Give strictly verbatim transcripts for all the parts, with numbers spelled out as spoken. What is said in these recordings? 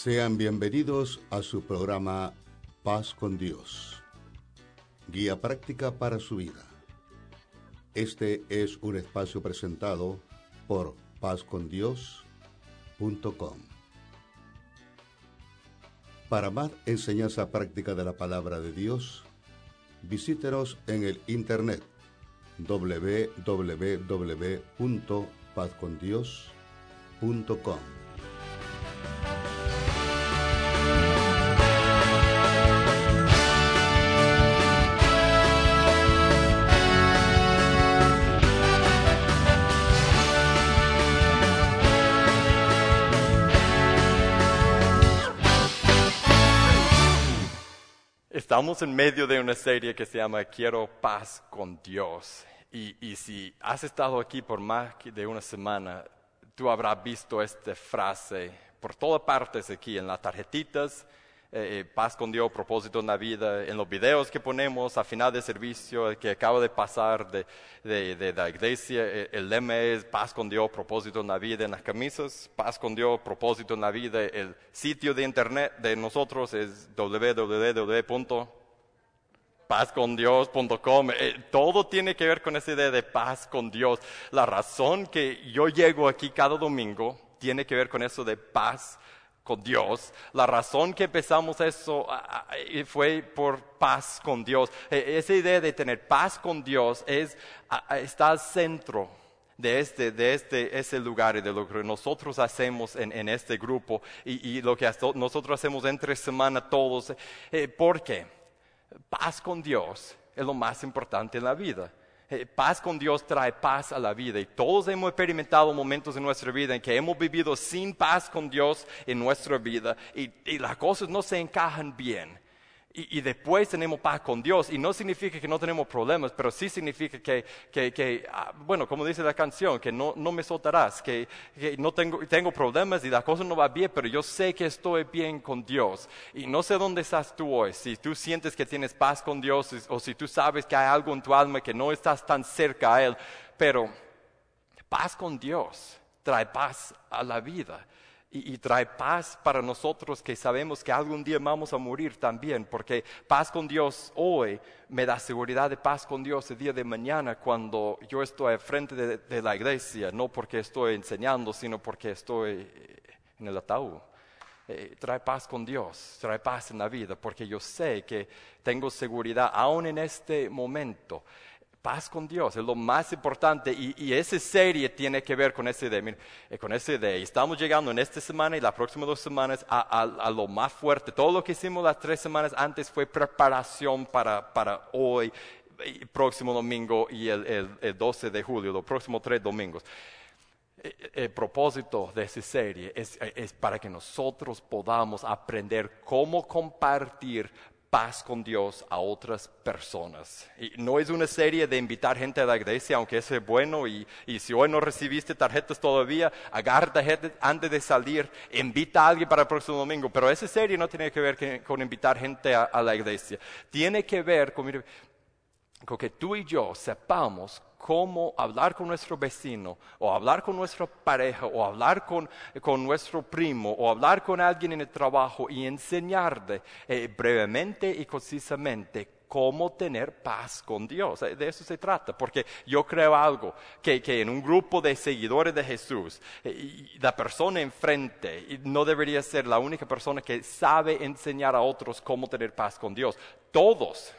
Sean bienvenidos a su programa Paz con Dios, guía práctica para su vida. Este es un espacio presentado por paz con dios punto com. Para más enseñanza práctica de la palabra de Dios, visítenos en el internet doble u doble u doble u punto paz con dios punto com. Estamos en medio de una serie que se llama Quiero Paz con Dios. Y, y si has estado aquí por más de una semana, tú habrás visto esta frase por todas partes aquí, en las tarjetitas, eh, Paz con Dios, propósito en la vida, en los videos que ponemos al final del servicio, el que acaba de pasar de, de, de la iglesia, el, el lema es Paz con Dios, propósito en la vida, en las camisas, Paz con Dios, propósito en la vida. El sitio de internet de nosotros es doble u doble u doble u punto paz con dios punto com. Eh, todo tiene que ver con esa idea de paz con Dios. La razón que yo llego aquí cada domingo tiene que ver con eso de paz con Dios. La razón que empezamos eso uh, fue por paz con Dios. Eh, esa idea de tener paz con Dios es, uh, está al centro de este, de este, ese lugar y de lo que nosotros hacemos en, en este grupo y, y lo que nosotros hacemos entre semana todos. Eh, ¿Por qué? Paz con Dios es lo más importante en la vida. Eh, paz con Dios trae paz a la vida y todos hemos experimentado momentos en nuestra vida en que hemos vivido sin paz con Dios en nuestra vida y, y las cosas no se encajan bien. Y, y después tenemos paz con Dios y no significa que no tenemos problemas, pero sí significa que, que, que ah, bueno, como dice la canción, que no, no me soltarás, que, que no tengo, tengo problemas y la cosa no va bien, pero yo sé que estoy bien con Dios. Y no sé dónde estás tú hoy, si tú sientes que tienes paz con Dios o si tú sabes que hay algo en tu alma que no estás tan cerca a Él, pero paz con Dios trae paz a la vida. Y, y trae paz para nosotros que sabemos que algún día vamos a morir también, porque paz con Dios hoy me da seguridad de paz con Dios el día de mañana cuando yo estoy al frente de, de la iglesia, no porque estoy enseñando, sino porque estoy en el ataúd. Eh, trae paz con Dios, trae paz en la vida, porque yo sé que tengo seguridad aún en este momento. Paz con Dios es lo más importante y, y esa serie tiene que ver con esa idea. Mira, eh, con esa idea. Estamos llegando en esta semana y las próximas dos semanas a, a, a lo más fuerte. Todo lo que hicimos las tres semanas antes fue preparación para, para hoy, el próximo domingo y el, el, el doce de julio, los próximos tres domingos. El, el propósito de esa serie es, es para que nosotros podamos aprender cómo compartir paz con Dios a otras personas. Y no es una serie de invitar gente a la iglesia, aunque eso es bueno, y, y si hoy no recibiste tarjetas todavía, agarra tarjetas antes de salir, invita a alguien para el próximo domingo, pero esa serie no tiene que ver que, con invitar gente a, a la iglesia, tiene que ver con, con que tú y yo sepamos cómo hablar con nuestro vecino, o hablar con nuestra pareja, o hablar con, con nuestro primo, o hablar con alguien en el trabajo y enseñarle eh, brevemente y concisamente cómo tener paz con Dios. De eso se trata, porque yo creo algo, que, que en un grupo de seguidores de Jesús, eh, la persona enfrente no debería ser la única persona que sabe enseñar a otros cómo tener paz con Dios. Todos,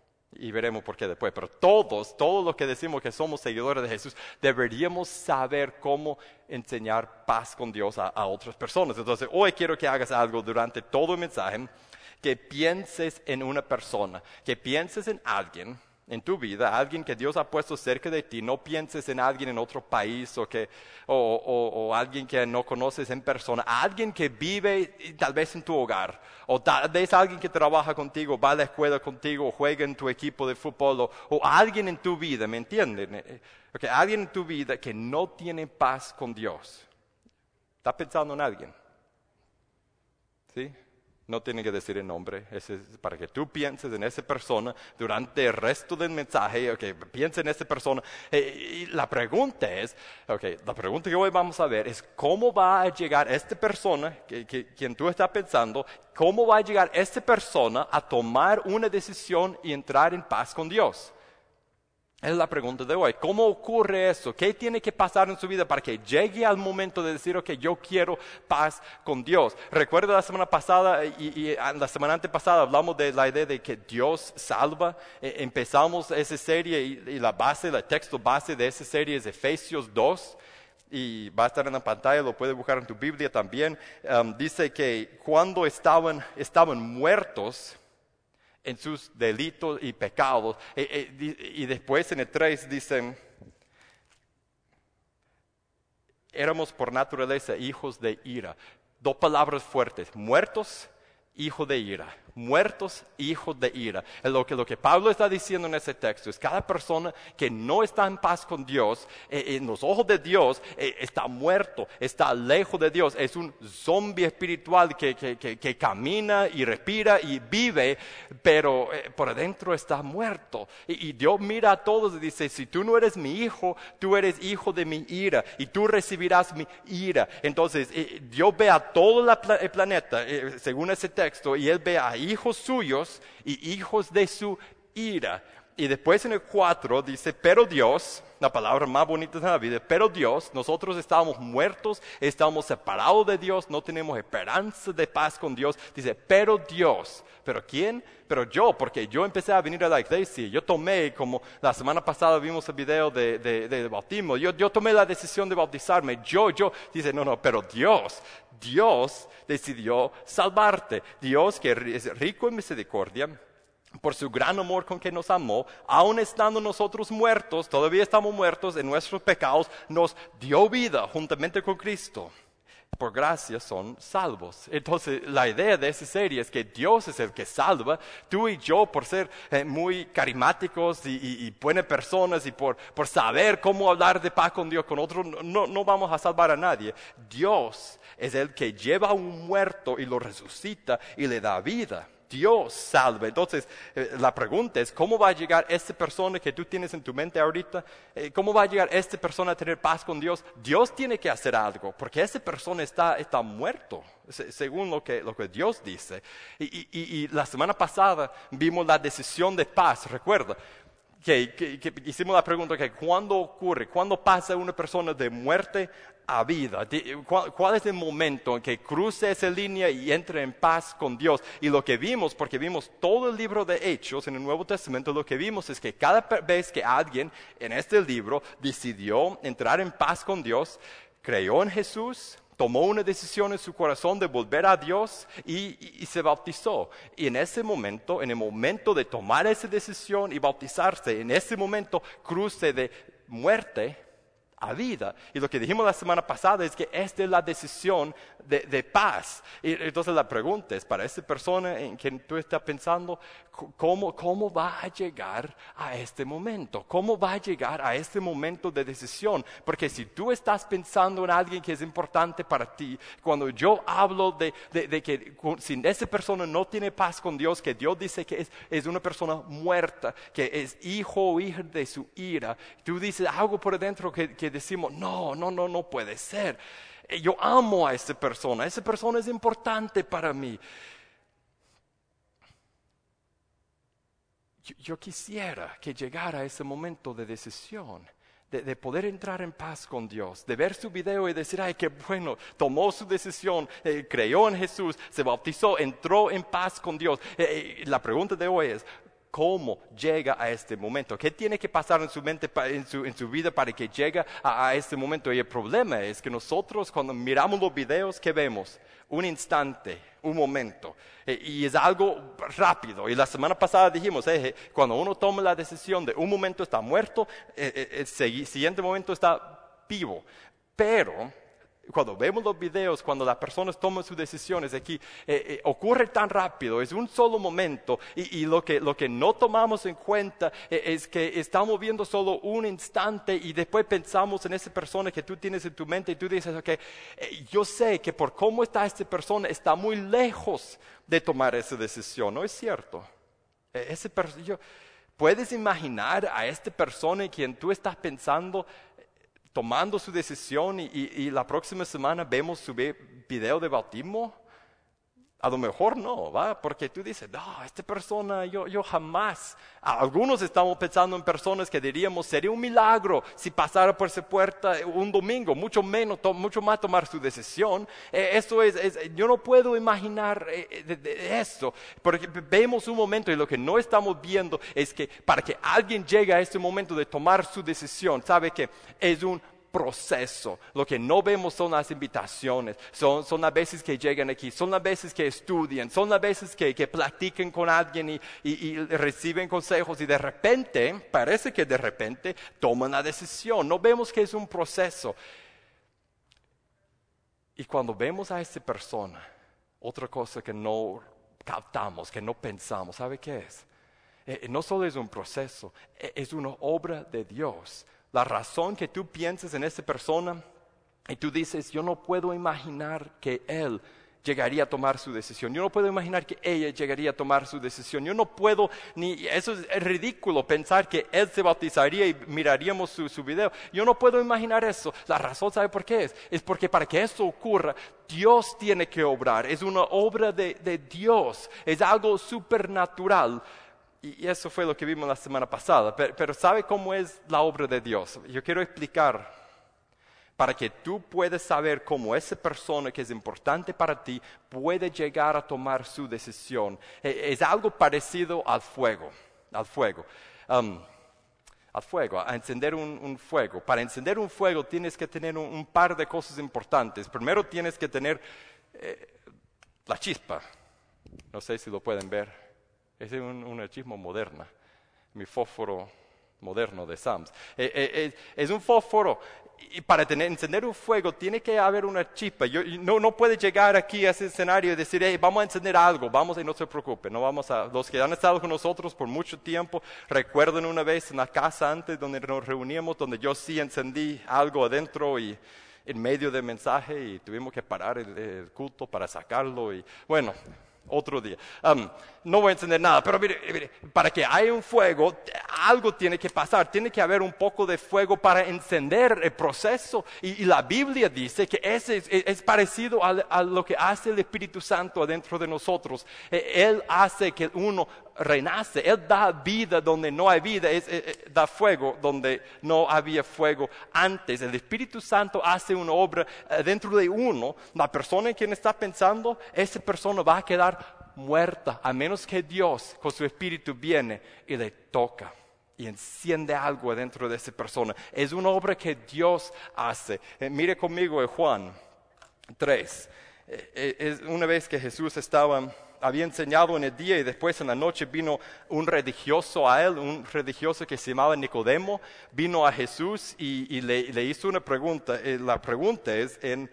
y veremos por qué después, pero todos, todos los que decimos que somos seguidores de Jesús, deberíamos saber cómo enseñar paz con Dios a, a otras personas. Entonces, hoy quiero que hagas algo durante todo el mensaje, que pienses en una persona, que pienses en alguien en tu vida, alguien que Dios ha puesto cerca de ti. No pienses en alguien en otro país o, que, o, o, o alguien que no conoces en persona, alguien que vive tal vez en tu hogar, o tal vez alguien que trabaja contigo, va a la escuela contigo, o juega en tu equipo de fútbol, o, o alguien en tu vida, ¿me entienden? Okay, alguien en tu vida que no tiene paz con Dios. ¿Estás pensando en alguien? ¿Sí? No tiene que decir el nombre, ese es para que tú pienses en esa persona durante el resto del mensaje, okay, piensa en esa persona. Eh, y la pregunta es, okay, la pregunta que hoy vamos a ver es cómo va a llegar esta persona, que, que, quien tú estás pensando, cómo va a llegar esta persona a tomar una decisión y entrar en paz con Dios. Es la pregunta de hoy. ¿Cómo ocurre eso? ¿Qué tiene que pasar en su vida para que llegue al momento de decir, ok, yo quiero paz con Dios? Recuerda la semana pasada y, y la semana antepasada hablamos de la idea de que Dios salva. Eh, empezamos esa serie y, y la base, el texto base de esa serie es Efesios dos. Y va a estar en la pantalla, lo puedes buscar en tu Biblia también. Um, dice que cuando estaban, estaban muertos en sus delitos y pecados. Eh, eh, y después en el tres dicen, éramos por naturaleza hijos de ira. Dos palabras fuertes, muertos, hijo de ira. Muertos, hijos de ira. Lo que, lo que Pablo está diciendo en ese texto es cada persona que no está en paz con Dios, eh, en los ojos de Dios, eh, está muerto, está lejos de Dios. Es un zombie espiritual que, que, que, que camina y respira y vive, pero eh, por adentro está muerto. Y, y Dios mira a todos y dice, si tú no eres mi hijo, tú eres hijo de mi ira y tú recibirás mi ira. Entonces eh, Dios ve a todo la, el planeta, eh, según ese texto, y Él ve a hijos suyos y hijos de su ira. Y después en el cuatro dice, pero Dios, la palabra más bonita de la vida, pero Dios, nosotros estábamos muertos, estábamos separados de Dios, no tenemos esperanza de paz con Dios. Dice, pero Dios. ¿Pero quién? Pero yo, porque yo empecé a venir a la iglesia. Yo tomé, como la semana pasada vimos el video de, de, de bautismo, yo, yo tomé la decisión de bautizarme. Yo, yo, dice, no, no, pero Dios, Dios decidió salvarte. Dios, que es rico en misericordia, por su gran amor con que nos amó, aun estando nosotros muertos, todavía estamos muertos en nuestros pecados, nos dio vida juntamente con Cristo. Por gracia son salvos. Entonces la idea de esa serie es que Dios es el que salva. Tú y yo, por ser eh, muy carismáticos y, y, y buenas personas y por, por saber cómo hablar de paz con Dios, con otros, no, no vamos a salvar a nadie. Dios es el que lleva a un muerto y lo resucita y le da vida. Dios salva. Entonces, eh, la pregunta es, ¿cómo va a llegar esta persona que tú tienes en tu mente ahorita? Eh, ¿Cómo va a llegar esta persona a tener paz con Dios? Dios tiene que hacer algo, porque esta persona está, está muerto, se, según lo que, lo que Dios dice. Y, y, y la semana pasada vimos la decisión de paz, recuerda. Que, que, que hicimos la pregunta, que ¿cuándo ocurre? ¿Cuándo pasa una persona de muerte a vida? ¿Cuál, ¿Cuál es el momento en que cruce esa línea y entre en paz con Dios? Y lo que vimos, porque vimos todo el libro de Hechos en el Nuevo Testamento, lo que vimos es que cada vez que alguien en este libro decidió entrar en paz con Dios, creyó en Jesús, tomó una decisión en su corazón de volver a Dios y, y, y se bautizó. Y en ese momento, en el momento de tomar esa decisión y bautizarse, en ese momento cruce de muerte a vida. Y lo que dijimos la semana pasada es que esta es la decisión de, de paz. Y entonces la pregunta es, para esta persona en quien tú estás pensando, ¿cómo, ¿cómo va a llegar a este momento? ¿Cómo va a llegar a este momento de decisión? Porque si tú estás pensando en alguien que es importante para ti, cuando yo hablo de, de, de que si esa persona no tiene paz con Dios, que Dios dice que es, es una persona muerta, que es hijo o hija de su ira, tú dices algo por dentro que, que decimos, no, no, no, no puede ser. Yo amo a esa persona, esa persona es importante para mí. Yo, yo quisiera que llegara ese momento de decisión, de, de poder entrar en paz con Dios, de ver su video y decir, ay, qué bueno, tomó su decisión, eh, creyó en Jesús, se bautizó, entró en paz con Dios. Eh, eh, la pregunta de hoy es, ¿cómo llega a este momento? ¿Qué tiene que pasar en su mente, en su, en su vida para que llegue a, a este momento? Y el problema es que nosotros cuando miramos los videos, ¿qué vemos? Un instante, un momento. Eh, y es algo rápido. Y la semana pasada dijimos, eh, cuando uno toma la decisión de un momento está muerto, eh, eh, el siguiente momento está vivo. Pero Cuando vemos los videos, cuando las personas toman sus decisiones aquí, eh, eh, ocurre tan rápido, es un solo momento, y, y lo, que, lo que no tomamos en cuenta eh, es que estamos viendo solo un instante y después pensamos en esa persona que tú tienes en tu mente y tú dices, ok, eh, yo sé que por cómo está esta persona está muy lejos de tomar esa decisión, ¿no es cierto? Eh, ese per- yo, ¿Puedes imaginar a esta persona en quien tú estás pensando tomando su decisión y, y, y la próxima semana vemos su video de bautismo? A lo mejor no, ¿va? Porque tú dices, no, esta persona, yo, yo jamás. Algunos estamos pensando en personas que diríamos, sería un milagro si pasara por esa puerta un domingo, mucho menos, to, mucho más tomar su decisión. Eh, eso es, es, yo no puedo imaginar eh, de, de eso, porque vemos un momento y lo que no estamos viendo es que para que alguien llegue a este momento de tomar su decisión, ¿sabe qué? Es un proceso. Lo que no vemos son las invitaciones, son, son las veces que llegan aquí, son las veces que estudian, son las veces que, que platican con alguien y, y, y reciben consejos y de repente, parece que de repente toman la decisión. No vemos que es un proceso. Y cuando vemos a esta persona, otra cosa que no captamos, que no pensamos, ¿sabe qué es? Eh, no solo es un proceso, es una obra de Dios. La razón que tú piensas en esta persona y tú dices, yo no puedo imaginar que él llegaría a tomar su decisión. Yo no puedo imaginar que ella llegaría a tomar su decisión. Yo no puedo, ni eso es ridículo pensar que él se bautizaría y miraríamos su, su video. Yo no puedo imaginar eso. La razón, ¿sabe por qué es? Es porque para que eso ocurra, Dios tiene que obrar. Es una obra de, de Dios. Es algo supernatural. Y eso fue lo que vimos la semana pasada. Pero, pero ¿sabe cómo es la obra de Dios? Yo quiero explicar para que tú puedas saber cómo esa persona que es importante para ti puede llegar a tomar su decisión. Es algo parecido al fuego, al fuego. Um, al fuego, a encender un, un fuego. Para encender un fuego tienes que tener un, un par de cosas importantes. Primero tienes que tener eh, la chispa. No sé si lo pueden ver. Es un, una chisma moderna, mi fósforo moderno de Sams. Eh, eh, eh, es un fósforo y para tener, encender un fuego tiene que haber una chispa. Yo, no, no puede llegar aquí a ese escenario y decir, hey, vamos a encender algo, vamos y no se preocupe. No vamos a, los que han estado con nosotros por mucho tiempo, recuerden una vez en la casa antes donde nos reuníamos, donde yo sí encendí algo adentro y en medio del mensaje y tuvimos que parar el, el culto para sacarlo y bueno... Otro día. Um, no voy a encender nada, pero mire, mire, para que haya un fuego, algo tiene que pasar. Tiene que haber un poco de fuego para encender el proceso. Y, y la Biblia dice que ese es, es parecido a, a lo que hace el Espíritu Santo adentro de nosotros. Él hace que uno renace. Él da vida donde no hay vida. Es, es, da fuego donde no había fuego antes. El Espíritu Santo hace una obra dentro de uno. La persona en quien está pensando, esa persona va a quedar muerta, a menos que Dios con su Espíritu viene y le toca y enciende algo dentro de esa persona. Es una obra que Dios hace. Eh, mire conmigo en Juan tres. Eh, eh, es una vez que Jesús estaba, había enseñado en el día y después en la noche vino un religioso a él, un religioso que se llamaba Nicodemo, vino a Jesús y, y le, le hizo una pregunta. Eh, la pregunta es en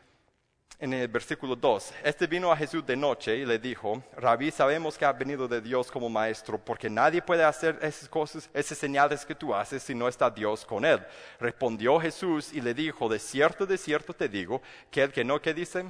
En el versículo dos, este vino a Jesús de noche y le dijo, Rabí, sabemos que has venido de Dios como maestro, porque nadie puede hacer esas cosas, esas señales que tú haces si no está Dios con él. Respondió Jesús y le dijo, de cierto, de cierto te digo, que el que no, ¿qué dice?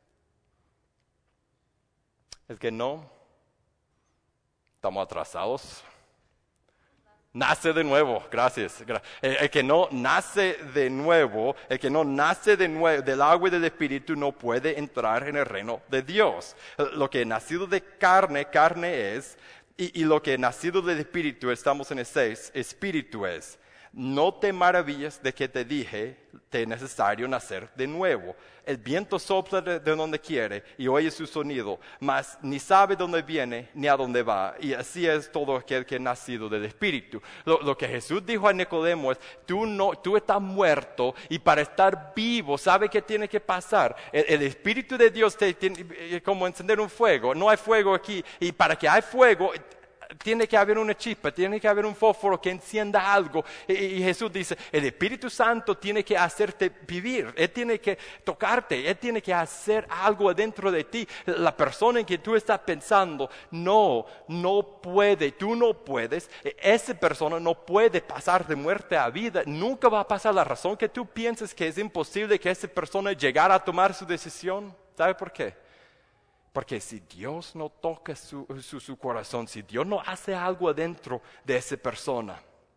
El que no, estamos atrasados. Nace de nuevo, gracias. El, el que no nace de nuevo, el que no nace de nuevo del agua y del Espíritu no puede entrar en el reino de Dios. Lo que es nacido de carne, carne es, y, y lo que es nacido del Espíritu, estamos en el seis, Espíritu es. No te maravilles de que te dije, te es necesario nacer de nuevo. El viento sopla de, de donde quiere y oye su sonido, mas ni sabe dónde viene ni a dónde va. Y así es todo aquel que es nacido del Espíritu. Lo, lo que Jesús dijo a Nicodemo es, tú, no, tú estás muerto y para estar vivo, ¿sabe qué tiene que pasar? El, el Espíritu de Dios te tiene como encender un fuego. No hay fuego aquí y para que haya fuego... Tiene que haber una chispa, tiene que haber un fósforo que encienda algo. Y, y Jesús dice, el Espíritu Santo tiene que hacerte vivir, Él tiene que tocarte, Él tiene que hacer algo dentro de ti. La persona en que tú estás pensando, no, no puede, tú no puedes, esa persona no puede pasar de muerte a vida, nunca va a pasar. La razón que tú piensas que es imposible que esa persona llegara a tomar su decisión, ¿sabe por qué? Porque si Dios no toca su, su, su corazón, si Dios no hace algo adentro de esa persona,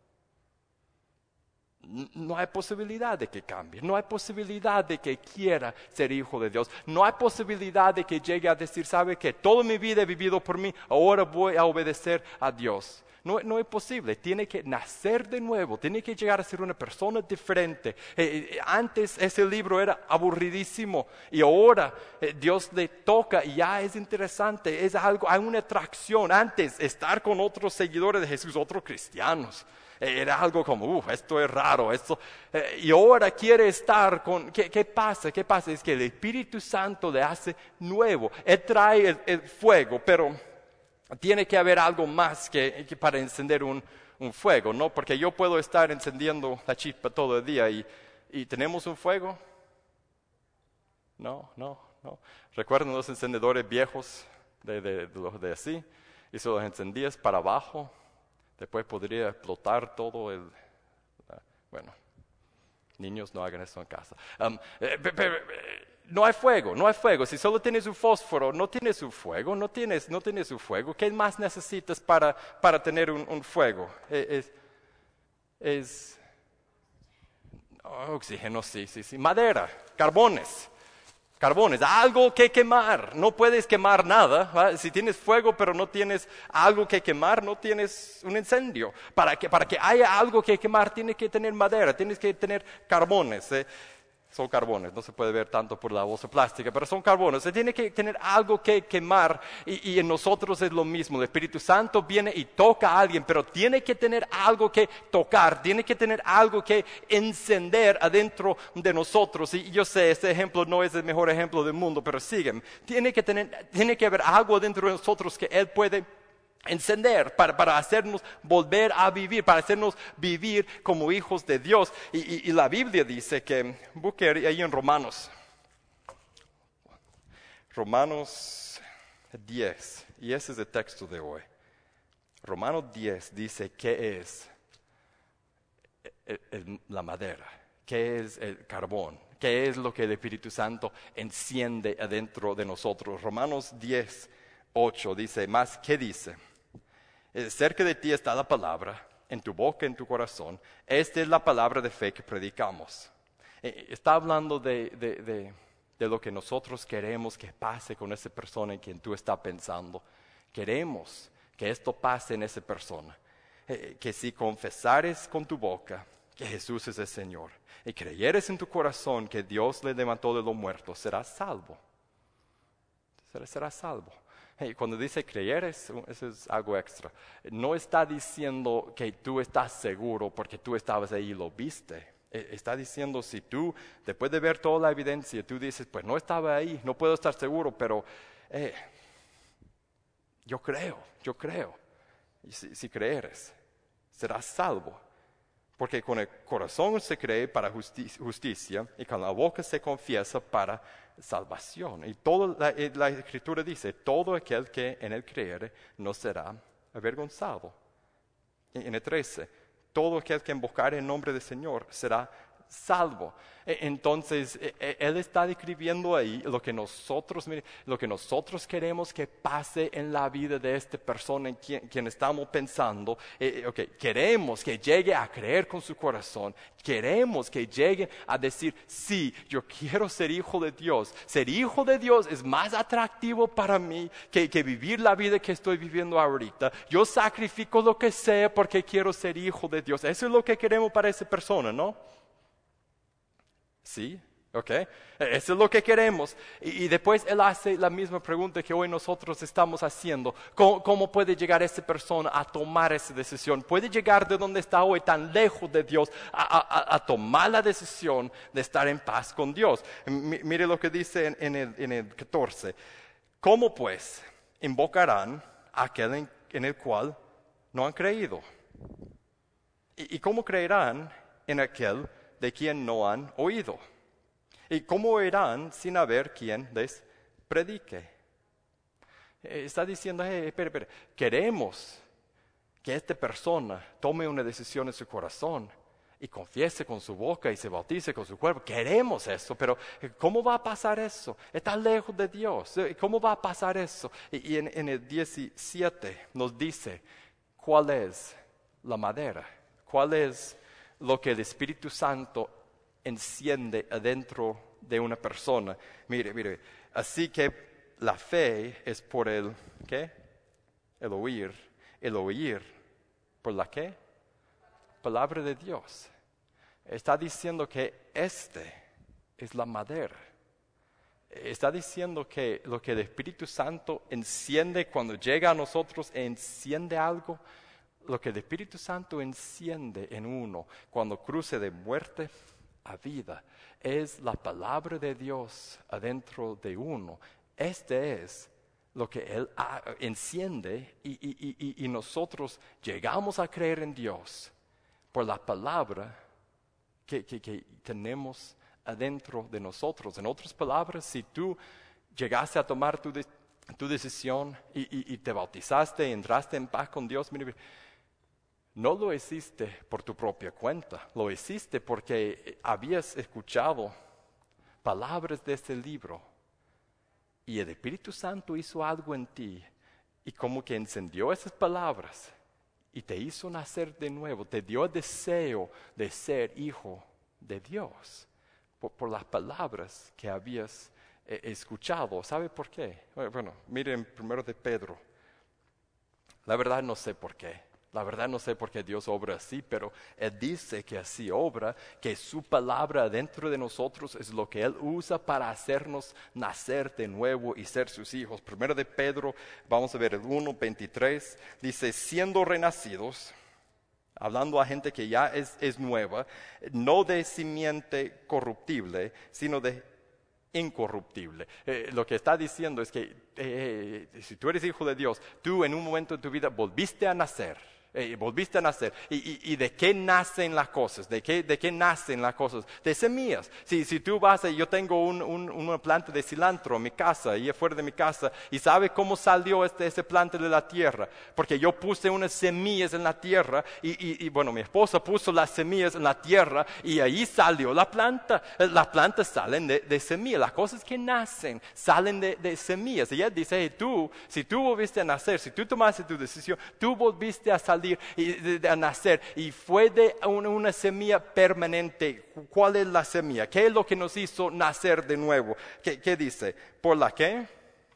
no hay posibilidad de que cambie, no hay posibilidad de que quiera ser hijo de Dios, no hay posibilidad de que llegue a decir, ¿sabe qué? Toda mi vida he vivido por mí, ahora voy a obedecer a Dios. No, no es posible, tiene que nacer de nuevo, tiene que llegar a ser una persona diferente. Eh, eh, antes ese libro era aburridísimo y ahora eh, Dios le toca y ya es interesante, es algo, hay una atracción. Antes estar con otros seguidores de Jesús, otros cristianos, eh, era algo como, uff, esto es raro, esto, eh, y ahora quiere estar con, ¿qué, ¿qué pasa? ¿Qué pasa? Es que el Espíritu Santo le hace nuevo, Él trae el, el fuego, pero tiene que haber algo más que, que para encender un, un fuego, ¿no? Porque yo puedo estar encendiendo la chispa todo el día y, y ¿tenemos un fuego? No, no, no. ¿Recuerdan los encendedores viejos de, de, de los de así? Y si los encendías para abajo, después podría explotar todo el... Uh, bueno, niños no hagan eso en casa. Um, eh, pero, eh, No hay fuego, no hay fuego. Si solo tienes un fósforo, no tienes un fuego, no tienes, no tienes un fuego. ¿Qué más necesitas para, para tener un, un fuego? Es, es oh, oxígeno, sí, sí, sí. Madera, carbones, carbones, algo que quemar. No puedes quemar nada, ¿verdad? Si tienes fuego pero no tienes algo que quemar, no tienes un incendio. Para que, para que haya algo que quemar, tienes que tener madera, tienes que tener carbones. ¿eh? Son carbones, no se puede ver tanto por la bolsa plástica, pero son carbones. Se tiene que tener algo que quemar y, y en nosotros es lo mismo. El Espíritu Santo viene y toca a alguien, pero tiene que tener algo que tocar, tiene que tener algo que encender adentro de nosotros. Y yo sé, este ejemplo no es el mejor ejemplo del mundo, pero siguen. Tiene que tener, tiene que haber algo adentro de nosotros que Él puede encender para, para hacernos volver a vivir, para hacernos vivir como hijos de Dios. Y, y, y la Biblia dice que, busque ahí en Romanos, Romanos diez, y ese es el texto de hoy. Romanos diez dice qué es el, el, la madera, qué es el carbón, qué es lo que el Espíritu Santo enciende adentro de nosotros. Romanos diez, ocho dice, más, ¿qué dice? Cerca de ti está la palabra, en tu boca, en tu corazón. Esta es la palabra de fe que predicamos. Está hablando de, de, de, de lo que nosotros queremos que pase con esa persona en quien tú estás pensando. Queremos que esto pase en esa persona. Que si confesares con tu boca que Jesús es el Señor y creyeres en tu corazón que Dios le levantó de los muertos, serás salvo. Serás, serás salvo. Hey, cuando dice creer, eso es algo extra. No está diciendo que tú estás seguro porque tú estabas ahí y lo viste. Está diciendo si tú, después de ver toda la evidencia, tú dices, pues no estaba ahí, no puedo estar seguro, pero eh, yo creo, yo creo. Y si, si creeres, serás salvo. Porque con el corazón se cree para justi- justicia y con la boca se confiesa para salvación. Y toda la, la Escritura dice, todo aquel que en él creere no será avergonzado. Y en el trece, todo aquel que invocare el nombre del Señor será salvo. Entonces, Él está describiendo ahí lo que nosotros, lo que nosotros queremos que pase en la vida de esta persona en quien, quien estamos pensando. Eh, okay, queremos que llegue a creer con su corazón. Queremos que llegue a decir, sí, yo quiero ser hijo de Dios. Ser hijo de Dios es más atractivo para mí que, que vivir la vida que estoy viviendo ahorita. Yo sacrifico lo que sea porque quiero ser hijo de Dios. Eso es lo que queremos para esa persona, ¿no? Sí, ok. Eso es lo que queremos. Y, y después Él hace la misma pregunta que hoy nosotros estamos haciendo. ¿Cómo, cómo puede llegar esa persona a tomar esa decisión? ¿Puede llegar de donde está hoy, tan lejos de Dios, a, a, a tomar la decisión de estar en paz con Dios? M- mire lo que dice en, en, el, en el catorce. ¿Cómo pues invocarán a aquel en, en el cual no han creído. ¿Y, y cómo creerán en aquel de quien no han oído? ¿Y cómo oirán sin haber quien les predique? Está diciendo, hey, espera, espera, queremos que esta persona tome una decisión en su corazón y confiese con su boca y se bautice con su cuerpo. Queremos eso, pero ¿cómo va a pasar eso? Está lejos de Dios. ¿Cómo va a pasar eso? Y, y en, en el diecisiete nos dice cuál es la madera, cuál es lo que el Espíritu Santo enciende adentro de una persona. Mire, mire, así que la fe es por el, ¿qué? El oír. El oír, ¿por la qué? Palabra de Dios. Está diciendo que este es la madera. Está diciendo que lo que el Espíritu Santo enciende cuando llega a nosotros, enciende algo. Lo que el Espíritu Santo enciende en uno cuando cruce de muerte a vida es la palabra de Dios adentro de uno. Este es lo que Él ha, enciende y, y, y, y nosotros llegamos a creer en Dios por la palabra que, que, que tenemos adentro de nosotros. En otras palabras, si tú llegaste a tomar tu, de, tu decisión y, y, y te bautizaste y entraste en paz con Dios, mire, no lo hiciste por tu propia cuenta, lo hiciste porque habías escuchado palabras de este libro. Y el Espíritu Santo hizo algo en ti y como que encendió esas palabras y te hizo nacer de nuevo, te dio el deseo de ser hijo de Dios por, por las palabras que habías eh, escuchado. ¿Sabe por qué? Bueno, miren primero de Pedro. La verdad no sé por qué. La verdad no sé por qué Dios obra así, pero Él dice que así obra, que su palabra dentro de nosotros es lo que Él usa para hacernos nacer de nuevo y ser sus hijos. Primero de Pedro, vamos a ver el uno veintitrés, dice, siendo renacidos, hablando a gente que ya es, es nueva, no de simiente corruptible, sino de incorruptible. Eh, lo que está diciendo es que eh, si tú eres hijo de Dios, tú en un momento de tu vida volviste a nacer. Eh, volviste a nacer. ¿Y, y, y de qué nacen las cosas? ¿De qué, de qué nacen las cosas? De semillas. Si, si tú vas, yo tengo un, un, una planta de cilantro en mi casa, y afuera de mi casa, y ¿sabe cómo salió este, este planta de la tierra? Porque yo puse unas semillas en la tierra, y, y, y bueno, mi esposa puso las semillas en la tierra, y ahí salió la planta. Las plantas salen de, de semillas. Las cosas que nacen salen de, de semillas. Y ella dice, hey, tú, si tú volviste a nacer, si tú tomaste tu decisión, tú volviste a salir y de, de, a nacer y fue de una, una semilla permanente. ¿Cuál es la semilla? ¿Qué es lo que nos hizo nacer de nuevo? ¿Qué, qué dice? ¿Por la qué?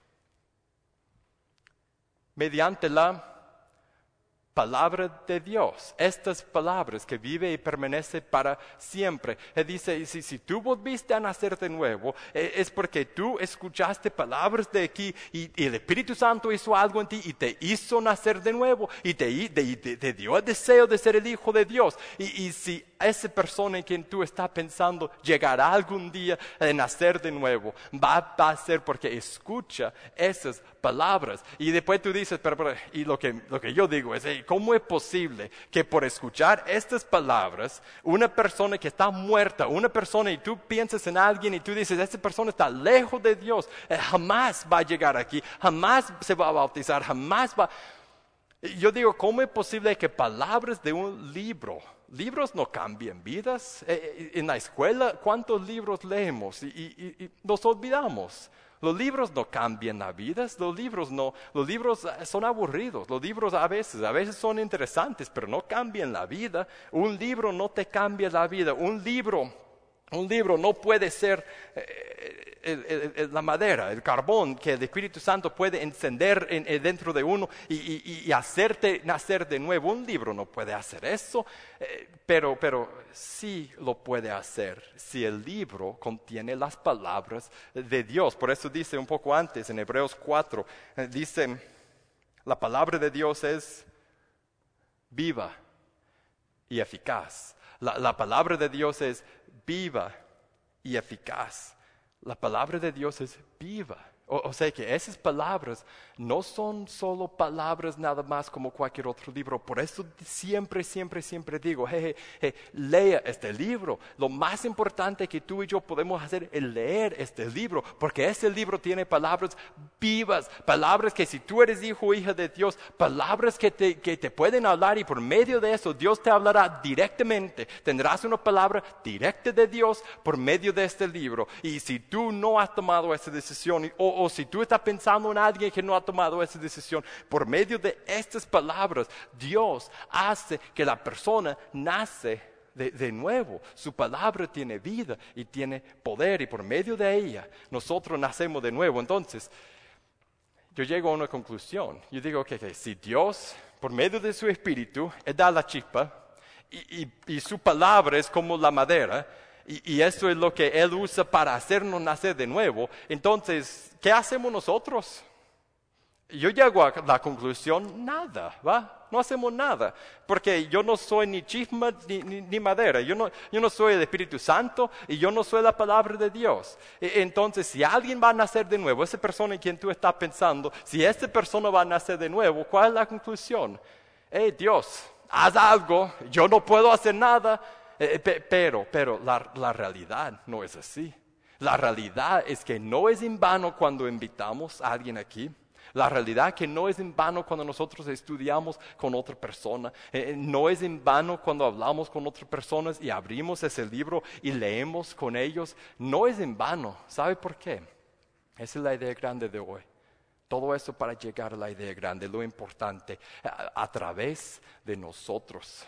Mediante la palabra de Dios, estas palabras que vive y permanece para siempre. Él dice, si, si tú volviste a nacer de nuevo, eh, es porque tú escuchaste palabras de aquí y, y el Espíritu Santo hizo algo en ti y te hizo nacer de nuevo y te, te, te, te dio el deseo de ser el Hijo de Dios. Y, y si esa persona en quien tú estás pensando llegará algún día a nacer de nuevo, va, va a ser porque escucha esas palabras. Y después tú dices, pero, pero y lo que, lo que yo digo es, hey, ¿cómo es posible que por escuchar estas palabras, una persona que está muerta, una persona y tú piensas en alguien y tú dices, esta persona está lejos de Dios, eh, jamás va a llegar aquí, jamás se va a bautizar, jamás va... Yo digo, ¿cómo es posible que palabras de un libro, libros no cambian vidas? Eh, en la escuela, ¿cuántos libros leemos y, y, y nos olvidamos? Los libros no cambian las vidas, los libros no, los libros son aburridos, los libros a veces, a veces son interesantes, pero no cambian la vida. Un libro no te cambia la vida, un libro, un libro no puede ser eh, el, el, el, la madera, el carbón que el Espíritu Santo puede encender en, en dentro de uno y, y, y hacerte nacer de nuevo. Un libro no puede hacer eso, eh, pero, pero sí lo puede hacer si el libro contiene las palabras de Dios. Por eso dice un poco antes en Hebreos cuatro, eh, dice, la palabra de Dios es viva y eficaz. La, la palabra de Dios es viva y eficaz. La palabra de Dios es viva, O, o sea que esas palabras no son solo palabras nada más como cualquier otro libro. Por eso siempre, siempre, siempre digo, hey, hey, hey, lea este libro. Lo más importante que tú y yo podemos hacer es leer este libro, porque este libro tiene palabras vivas, palabras que si tú eres hijo o hija de Dios, palabras que te, que te pueden hablar, y por medio de eso Dios te hablará directamente. Tendrás una palabra directa de Dios por medio de este libro. Y si tú no has tomado esa decisión, o, o si tú estás pensando en alguien que no ha tomado esa decisión, por medio de estas palabras, Dios hace que la persona nace de, de nuevo. Su palabra tiene vida y tiene poder, y por medio de ella nosotros nacemos de nuevo. Entonces, yo llego a una conclusión. Yo digo que okay, okay, si Dios, por medio de su Espíritu, Él da la chispa, y, y, y su palabra es como la madera, Y, y eso es lo que Él usa para hacernos nacer de nuevo. Entonces, ¿qué hacemos nosotros? Yo llego a la conclusión, nada, ¿va? No hacemos nada. Porque yo no soy ni chisma ni, ni, ni madera. Yo no, yo no soy el Espíritu Santo y yo no soy la palabra de Dios. E, entonces, si alguien va a nacer de nuevo, esa persona en quien tú estás pensando, si esta persona va a nacer de nuevo, ¿cuál es la conclusión? Hey, Dios, haz algo, yo no puedo hacer nada. Eh, pero, pero la, la realidad no es así. La realidad es que no es en vano cuando invitamos a alguien aquí. La realidad es que no es en vano cuando nosotros estudiamos con otra persona. Eh, no es en vano cuando hablamos con otras personas y abrimos ese libro y leemos con ellos. No es en vano. ¿Sabe por qué? Esa es la idea grande de hoy. Todo eso para llegar a la idea grande, lo importante, a, a través de nosotros.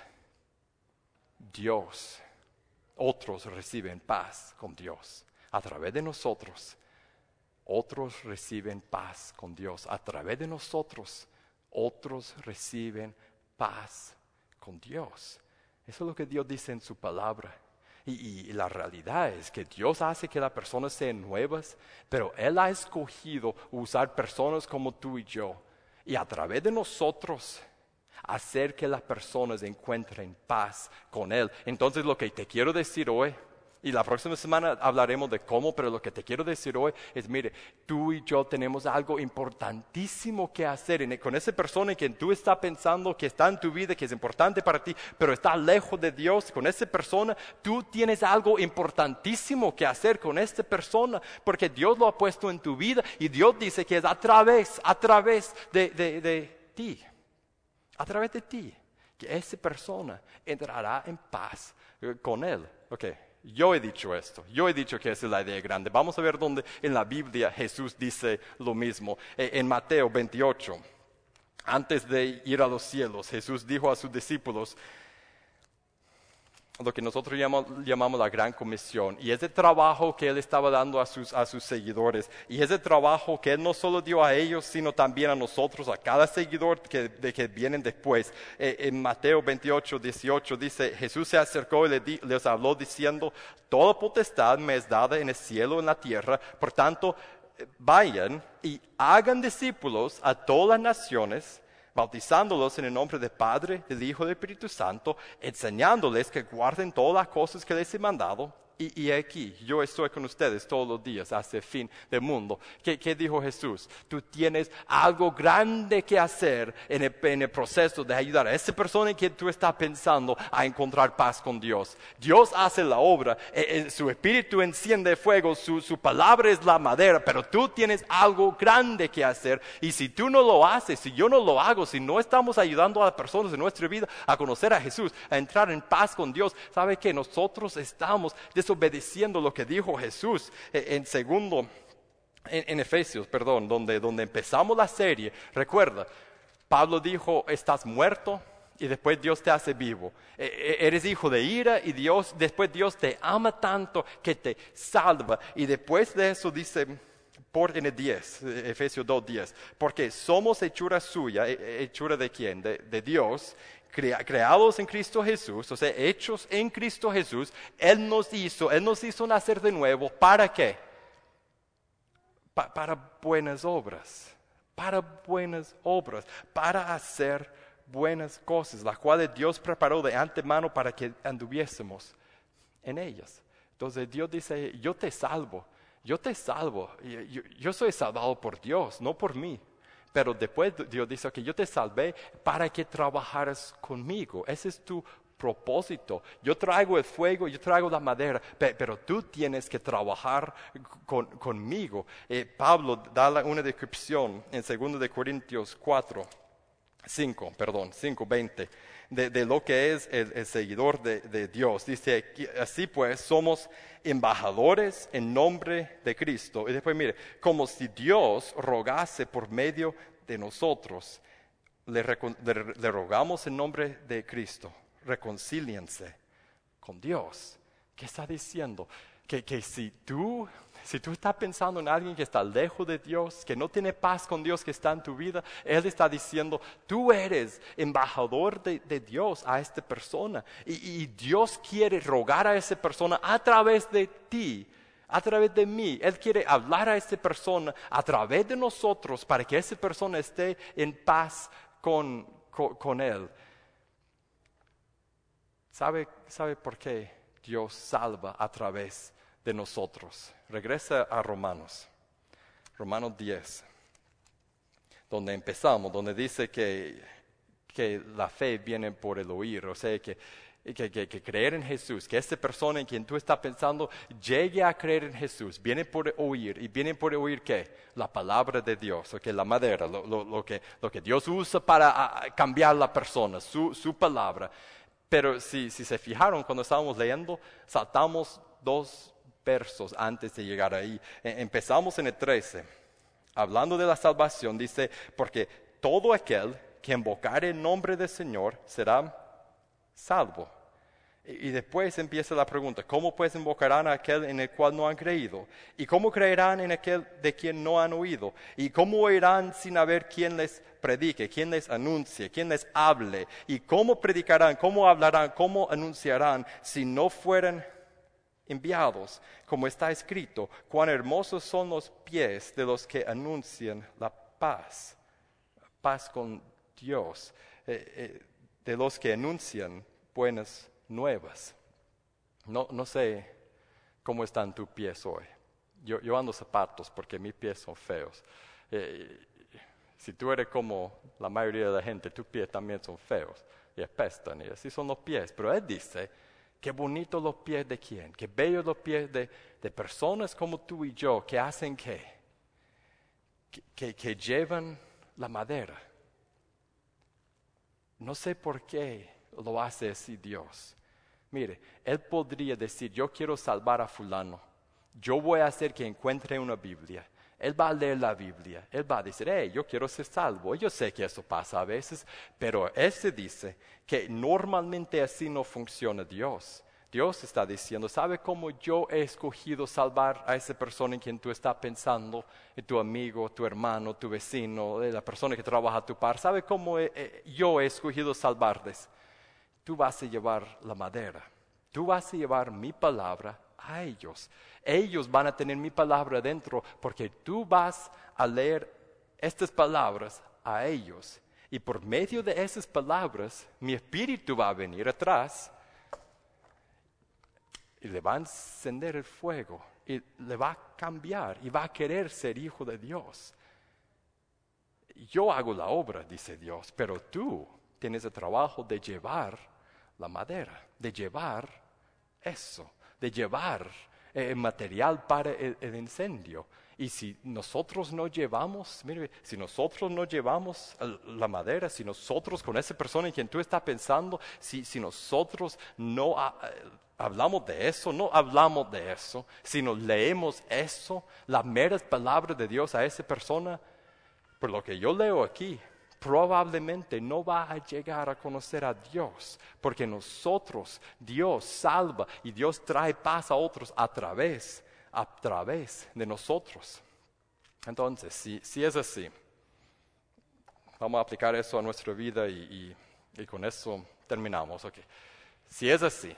Dios, otros reciben paz con Dios. A través de nosotros, otros reciben paz con Dios. A través de nosotros, otros reciben paz con Dios. Eso es lo que Dios dice en su palabra. Y, y la realidad es que Dios hace que las personas sean nuevas, pero Él ha escogido usar personas como tú y yo. Y a través de nosotros, hacer que las personas encuentren paz con Él. Entonces lo que te quiero decir hoy, y la próxima semana hablaremos de cómo, pero lo que te quiero decir hoy es, mire, tú y yo tenemos algo importantísimo que hacer en, con esa persona en quien tú estás pensando que está en tu vida, que es importante para ti, pero está lejos de Dios. Con esa persona, tú tienes algo importantísimo que hacer con esta persona, porque Dios lo ha puesto en tu vida, y Dios dice que es a través, a través de, de, de ti. A través de ti, que esa persona entrará en paz con Él. Ok, yo he dicho esto, yo he dicho que esa es la idea grande. Vamos a ver dónde en la Biblia Jesús dice lo mismo. En Mateo veintiocho, antes de ir a los cielos, Jesús dijo a sus discípulos lo que nosotros llamamos, llamamos la gran comisión, y ese trabajo que Él estaba dando a sus, a sus seguidores, y ese trabajo que Él no solo dio a ellos, sino también a nosotros, a cada seguidor que, de que vienen después. Eh, en Mateo veintiocho, dieciocho dice, Jesús se acercó y les, di, les habló diciendo, toda potestad me es dada en el cielo y en la tierra, por tanto, vayan y hagan discípulos a todas las naciones, bautizándolos en el nombre del Padre, del Hijo y del Espíritu Santo, enseñándoles que guarden todas las cosas que les he mandado. Y, y aquí, yo estoy con ustedes todos los días hasta el fin del mundo. ¿Qué, qué dijo Jesús? Tú tienes algo grande que hacer en el, en el proceso de ayudar a esa persona en quien tú estás pensando a encontrar paz con Dios. Dios hace la obra, eh, eh, su Espíritu enciende fuego, su, su palabra es la madera, pero tú tienes algo grande que hacer. Y si tú no lo haces, si yo no lo hago, si no estamos ayudando a las personas en nuestra vida a conocer a Jesús, a entrar en paz con Dios, ¿sabe qué? Nosotros estamos obedeciendo lo que dijo Jesús. En segundo, en, en Efesios, perdón, donde, donde empezamos la serie, recuerda, Pablo dijo, estás muerto y después Dios te hace vivo. E, eres hijo de ira y Dios, después Dios te ama tanto que te salva. Y después de eso dice, por en el diez, Efesios dos, diez, porque somos hechura suya, hechura de quién, de, de Dios, creados en Cristo Jesús, o sea, hechos en Cristo Jesús. Él nos hizo, Él nos hizo nacer de nuevo. ¿Para qué? Pa- para buenas obras, para buenas obras, para hacer buenas cosas, las cuales Dios preparó de antemano para que anduviésemos en ellas. Entonces Dios dice, yo te salvo. Yo te salvo, yo, yo soy salvado por Dios, no por mí. Pero después Dios dice que yo te salvé para que trabajaras conmigo. Ese es tu propósito. Yo traigo el fuego, yo traigo la madera, pe- pero tú tienes que trabajar con, conmigo. Eh, Pablo da la- una descripción en segundo de Corintios cuatro, cinco, perdón, cinco, veinte, de, de lo que es el, el seguidor de, de Dios. Dice, así pues, somos embajadores en nombre de Cristo. Y después mire, como si Dios rogase por medio de nosotros, le, recon- le- le rogamos en nombre de Cristo, reconcíliense con Dios. ¿Qué está diciendo? Que, que si tú, si tú estás pensando en alguien que está lejos de Dios, que no tiene paz con Dios, que está en tu vida, Él está diciendo, tú eres embajador de, de Dios a esta persona. Y, y Dios quiere rogar a esa persona a través de ti, a través de mí. Él quiere hablar a esa persona a través de nosotros para que esa persona esté en paz con, con, con Él. ¿Sabe, ¿Sabe por qué Dios salva a través de nosotros? Regresa a Romanos, Romanos diez, donde empezamos, donde dice que, que la fe viene por el oír, o sea, que, que, que, que creer en Jesús, que esta persona en quien tú estás pensando llegue a creer en Jesús, viene por oír, y viene por oír ¿qué? La palabra de Dios, o que la madera, lo, lo, lo, que, lo que Dios usa para a, cambiar la persona, su, su palabra. Pero si, si se fijaron cuando estábamos leyendo, saltamos dos versos antes de llegar ahí. E- empezamos en el trece, hablando de la salvación, dice, porque todo aquel que invocare el nombre del Señor será salvo. Y, y después empieza la pregunta, ¿cómo pues invocarán a aquel en el cual no han creído? ¿Y cómo creerán en aquel de quien no han oído? ¿Y cómo oirán sin haber quien les predique, quien les anuncie, quien les hable? ¿Y cómo predicarán, cómo hablarán, cómo anunciarán si no fueran enviados? Como está escrito, cuán hermosos son los pies de los que anuncian la paz, paz con Dios, eh, eh, de los que anuncian buenas nuevas. No, no sé cómo están tus pies hoy. Yo, yo ando zapatos porque mis pies son feos. Eh, si tú eres como la mayoría de la gente, tus pies también son feos y apestan, y así son los pies. Pero Él dice, qué bonitos los pies de quién, qué bellos los pies de, de personas como tú y yo, que hacen qué, que, que, que llevan la madera. No sé por qué lo hace así Dios. Mire, Él podría decir, yo quiero salvar a fulano. Yo voy a hacer que encuentre una Biblia. Él va a leer la Biblia. Él va a decir, hey, yo quiero ser salvo. Yo sé que eso pasa a veces, pero Él se dice que normalmente así no funciona Dios. Dios está diciendo, ¿sabe cómo yo he escogido salvar a esa persona en quien tú estás pensando? Tu amigo, tu hermano, tu vecino, la persona que trabaja a tu par. ¿Sabe cómo he, eh, yo he escogido salvarles? Tú vas a llevar la madera. Tú vas a llevar mi palabra a ellos. Ellos van a tener mi palabra dentro porque tú vas a leer estas palabras a ellos. Y por medio de esas palabras, mi espíritu va a venir atrás y le va a encender el fuego y le va a cambiar y va a querer ser hijo de Dios. Yo hago la obra, dice Dios, pero tú tienes el trabajo de llevar la madera, de llevar eso, de llevar el material para el, el incendio. Y si nosotros no llevamos, mire, si nosotros no llevamos la madera, si nosotros con esa persona en quien tú estás pensando, si, si nosotros no ha, hablamos de eso, no hablamos de eso, si no leemos eso, las meras palabras de Dios a esa persona, por lo que yo leo aquí, probablemente no va a llegar a conocer a Dios, porque nosotros, Dios salva y Dios trae paz a otros a través, a través de nosotros. Entonces, si, si es así, vamos a aplicar eso a nuestra vida y, y, y con eso terminamos. Okay. Si es así,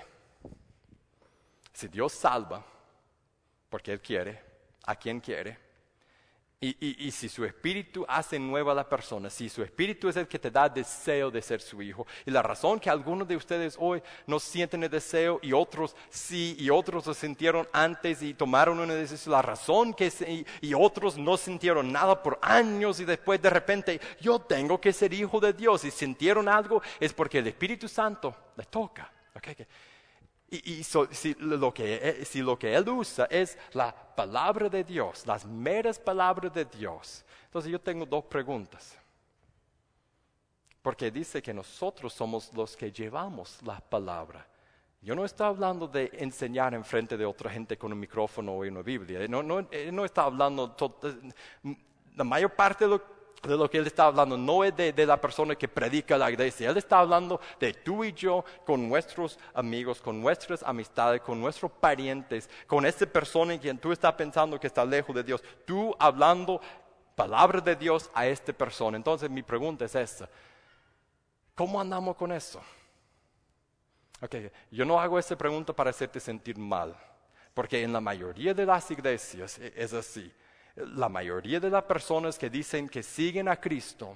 si Dios salva, porque Él quiere, a quien quiere, Y, y, y si su espíritu hace nueva a la persona, si su espíritu es el que te da deseo de ser su hijo, y la razón que algunos de ustedes hoy no sienten el deseo y otros sí, y otros lo sintieron antes y tomaron una decisión, la razón que se, y, y otros no sintieron nada por años y después de repente yo tengo que ser hijo de Dios y sintieron algo, es porque el Espíritu Santo les toca. Okay, okay. Y, y so, si, lo que, si lo que Él usa es la palabra de Dios, las meras palabras de Dios, entonces yo tengo dos preguntas. Porque dice que nosotros somos los que llevamos la palabra. Yo no estoy hablando de enseñar en frente de otra gente con un micrófono o una Biblia. No, no, no está hablando, to, la mayor parte de lo de lo que él está hablando no es de, de la persona que predica la iglesia. Él está hablando de tú y yo con nuestros amigos, con nuestras amistades, con nuestros parientes, con esa persona en quien tú estás pensando que está lejos de Dios. Tú hablando palabra de Dios a esta persona. Entonces mi pregunta es esta. ¿Cómo andamos con eso? Okay, yo no hago esa pregunta para hacerte sentir mal, porque en la mayoría de las iglesias es así. La mayoría de las personas que dicen que siguen a Cristo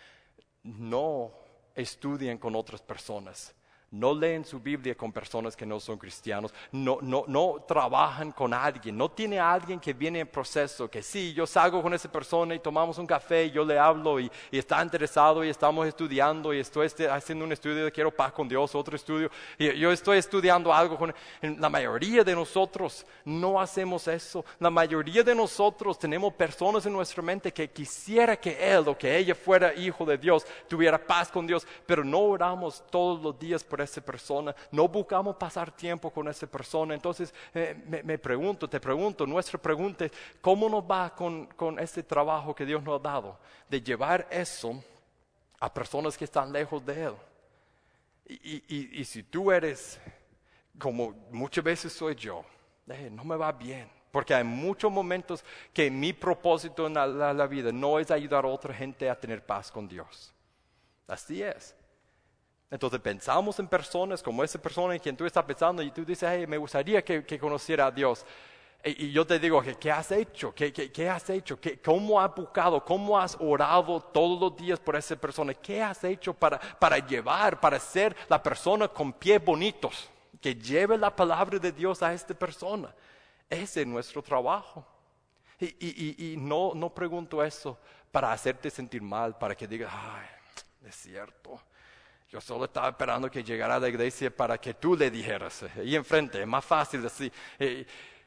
no estudian con otras personas, no leen su Biblia con personas que no son cristianos, no, no, no trabajan con alguien, no tiene a alguien que viene en proceso, que sí, yo salgo con esa persona y tomamos un café y yo le hablo y, y está interesado y estamos estudiando y estoy este, haciendo un estudio de quiero paz con Dios, otro estudio, y yo estoy estudiando algo con... La mayoría de nosotros no hacemos eso, la mayoría de nosotros tenemos personas en nuestra mente que quisiera que él o que ella fuera hijo de Dios, tuviera paz con Dios, pero no oramos todos los días por esa persona, no buscamos pasar tiempo con esa persona. Entonces eh, me, me pregunto, te pregunto, nuestra pregunta es, ¿cómo nos va con, con ese trabajo que Dios nos ha dado? De llevar eso a personas que están lejos de Él. Y, y, y, y si tú eres, como muchas veces soy yo, eh, no me va bien. Porque hay muchos momentos que mi propósito en la, la, la vida no es ayudar a otra gente a tener paz con Dios. Así es. Entonces pensamos en personas como esa persona en quien tú estás pensando y tú dices, hey, me gustaría que, que conociera a Dios. Y, y yo te digo, ¿qué, qué has hecho? ¿Qué, qué, qué has hecho? ¿Qué, ¿Cómo has buscado? ¿Cómo has orado todos los días por esa persona? ¿Qué has hecho para, para llevar, para ser la persona con pies bonitos? Que lleve la palabra de Dios a esta persona. Ese es nuestro trabajo. Y, y, y, y no, no pregunto eso para hacerte sentir mal, para que digas, ay, es cierto. Yo solo estaba esperando que llegara a la iglesia para que tú le dijeras. Ahí enfrente, es más fácil así. Eh,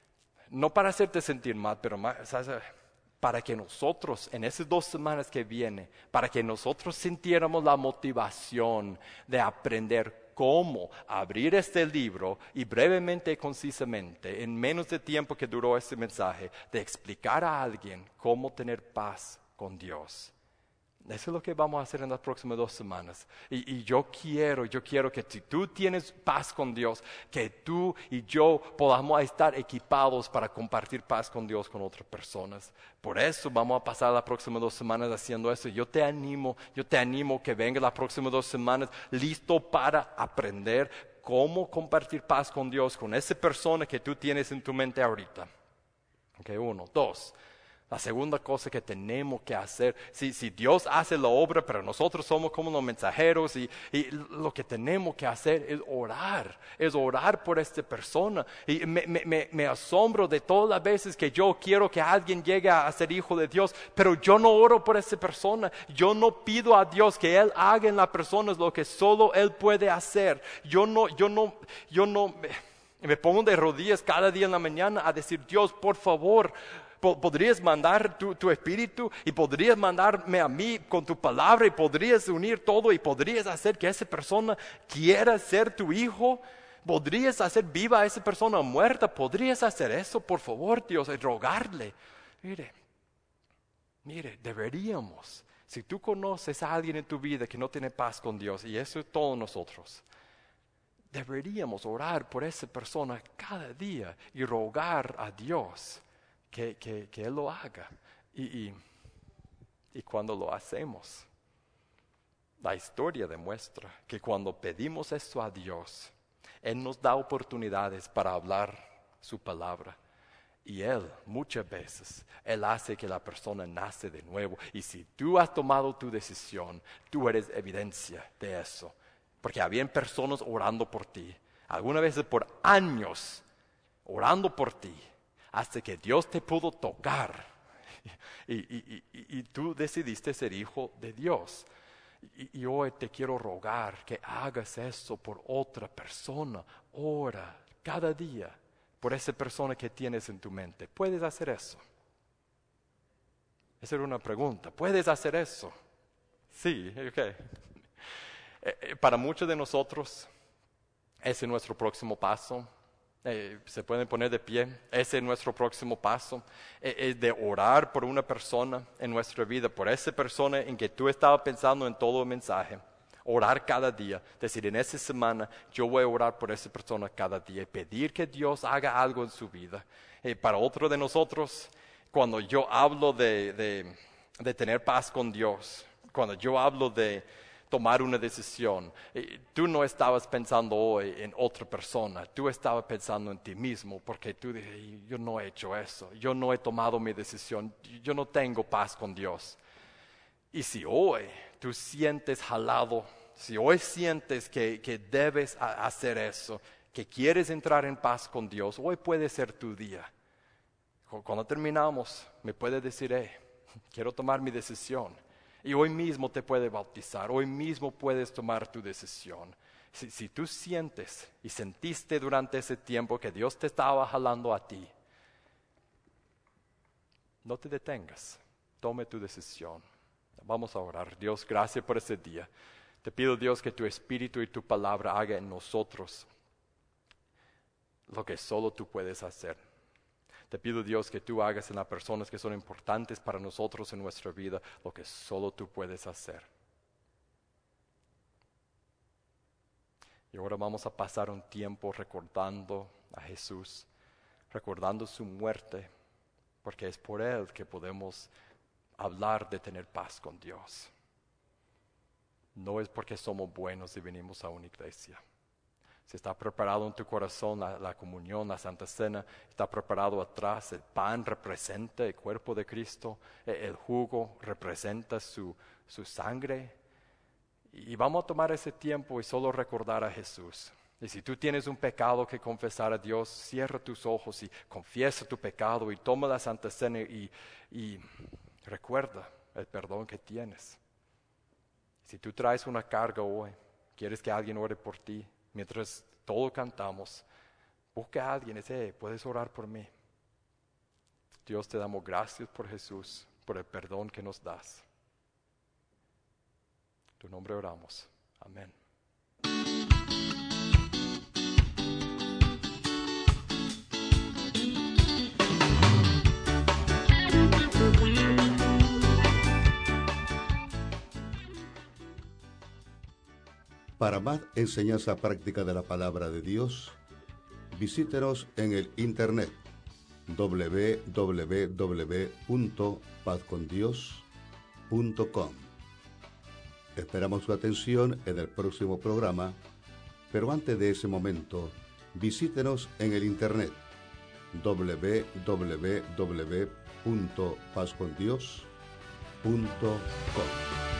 no para hacerte sentir mal, pero más, ¿sabes? Para que nosotros, en esas dos semanas que vienen, para que nosotros sintiéramos la motivación de aprender cómo abrir este libro y brevemente y concisamente, en menos de tiempo que duró este mensaje, de explicar a alguien cómo tener paz con Dios. Eso es lo que vamos a hacer en las próximas dos semanas. Y, y yo quiero, yo quiero que si tú tienes paz con Dios, que tú y yo podamos estar equipados para compartir paz con Dios con otras personas. Por eso vamos a pasar las próximas dos semanas haciendo eso. Yo te animo, yo te animo que venga las próximas dos semanas listo para aprender cómo compartir paz con Dios, con esa persona que tú tienes en tu mente ahorita. Ok, uno, dos. La segunda cosa que tenemos que hacer, si, si Dios hace la obra, pero nosotros somos como los mensajeros y, y lo que tenemos que hacer es orar, es orar por esta persona. Y me, me, me asombro de todas las veces que yo quiero que alguien llegue a ser hijo de Dios, pero yo no oro por esa persona, yo no pido a Dios que Él haga en la persona lo que solo Él puede hacer. Yo no, yo no, yo no, me, me pongo de rodillas cada día en la mañana a decir, Dios, por favor, podrías mandar tu, tu espíritu y podrías mandarme a mí con tu palabra y podrías unir todo y podrías hacer que esa persona quiera ser tu hijo. Podrías hacer viva a esa persona muerta. Podrías hacer eso, por favor, Dios, y rogarle. Mire, mire, deberíamos. Si tú conoces a alguien en tu vida que no tiene paz con Dios, y eso es todos nosotros, deberíamos orar por esa persona cada día y rogar a Dios Que, que, que Él lo haga. Y, y, y cuando lo hacemos, la historia demuestra que cuando pedimos esto a Dios, Él nos da oportunidades para hablar su palabra. Y Él, muchas veces, Él hace que la persona nace de nuevo. Y si tú has tomado tu decisión, tú eres evidencia de eso. Porque habían personas orando por ti, algunas veces por años, orando por ti, hasta que Dios te pudo tocar. Y, y, y, y tú decidiste ser hijo de Dios. Y, y hoy te quiero rogar que hagas eso por otra persona. Ora cada día por esa persona que tienes en tu mente. ¿Puedes hacer eso? Esa era una pregunta. ¿Puedes hacer eso? Sí, ok. Eh, para muchos de nosotros, ese es nuestro próximo paso. Eh, se pueden poner de pie. Ese es nuestro próximo paso. Eh, es de orar por una persona en nuestra vida, por esa persona en que tú estabas pensando en todo el mensaje. Orar cada día, decir en esa semana yo voy a orar por esa persona cada día y pedir que Dios haga algo en su vida. Eh, para otro de nosotros, cuando yo hablo de, de, de tener paz con Dios, cuando yo hablo de tomar una decisión, eh, tú no estabas pensando hoy en otra persona, tú estabas pensando en ti mismo, porque tú dices, yo no he hecho eso, yo no he tomado mi decisión, yo no tengo paz con Dios. Y si hoy tú sientes jalado, si hoy sientes que, que debes a, hacer eso, que quieres entrar en paz con Dios, hoy puede ser tu día. Cuando terminamos, me puedes decir, hey, quiero tomar mi decisión. Y hoy mismo te puede bautizar, hoy mismo puedes tomar tu decisión. Si, si tú sientes y sentiste durante ese tiempo que Dios te estaba jalando a ti, no te detengas, tome tu decisión. Vamos a orar. Dios, gracias por ese día. Te pido, Dios, que tu Espíritu y tu palabra haga en nosotros lo que solo tú puedes hacer. Te pido, Dios, que tú hagas en las personas que son importantes para nosotros en nuestra vida lo que solo tú puedes hacer. Y ahora vamos a pasar un tiempo recordando a Jesús, recordando su muerte, porque es por Él que podemos hablar de tener paz con Dios. No es porque somos buenos y venimos a una iglesia. Si está preparado en tu corazón la, la comunión, la Santa Cena, está preparado atrás, el pan representa el cuerpo de Cristo, el jugo representa su, su sangre. Y vamos a tomar ese tiempo y solo recordar a Jesús. Y si tú tienes un pecado que confesar a Dios, cierra tus ojos y confiesa tu pecado y toma la Santa Cena y, y recuerda el perdón que tienes. Si tú traes una carga hoy, quieres que alguien ore por ti, mientras todos cantamos, busca a alguien y dice, hey, puedes orar por mí. Dios, te damos gracias por Jesús, por el perdón que nos das. En tu nombre oramos. Amén. Para más enseñanza práctica de la palabra de Dios, visítenos en el internet doble u doble u doble u punto paz con dios punto com. Esperamos su atención en el próximo programa, pero antes de ese momento, visítenos en el internet doble u doble u doble u punto paz con dios punto com.